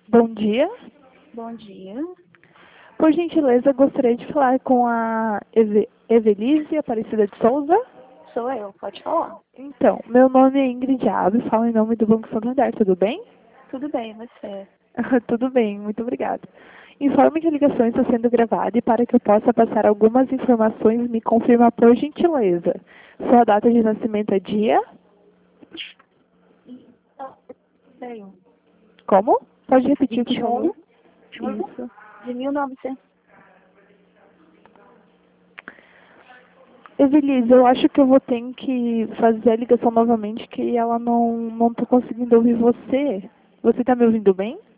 Bom dia. Bom dia. Por gentileza, gostaria de falar com a Evelise Aparecida de Souza. Sou eu, pode falar. Então, meu nome é Ingrid Alves, falo em nome do Banco Santander, tudo bem? Tudo bem, você? Tudo bem, muito obrigada. Informe que a ligação está sendo gravada e para que eu possa passar algumas informações, me confirma por gentileza. Sua data de nascimento é dia? Tenho. Como? Pode repetir, por 21 favor? de julho Isso. de 1900. Evelise, eu acho que eu vou ter que fazer a ligação novamente, que ela não tô conseguindo ouvir você. Você está me ouvindo bem?